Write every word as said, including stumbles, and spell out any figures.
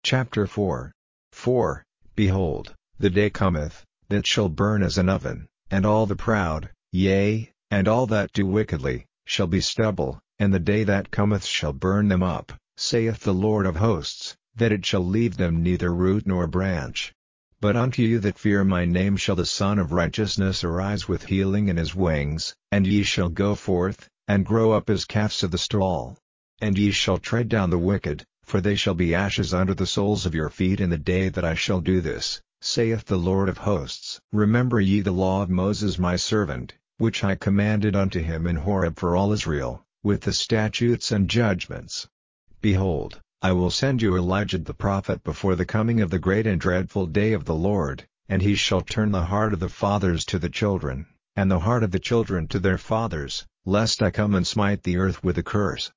Chapter four. For, behold, the day cometh, that shall burn as an oven, and all the proud, yea, and all that do wickedly, shall be stubble, and the day that cometh shall burn them up, saith the Lord of hosts, that it shall leave them neither root nor branch. But unto you that fear my name shall the Son of Righteousness arise with healing in his wings, and ye shall go forth, and grow up as calves of the stall. And ye shall tread down the wicked, for they shall be ashes under the soles of your feet in the day that I shall do this, saith the Lord of hosts. Remember ye the law of Moses my servant, which I commanded unto him in Horeb for all Israel, with the statutes and judgments. Behold, I will send you Elijah the prophet before the coming of the great and dreadful day of the Lord, and he shall turn the heart of the fathers to the children, and the heart of the children to their fathers, lest I come and smite the earth with a curse.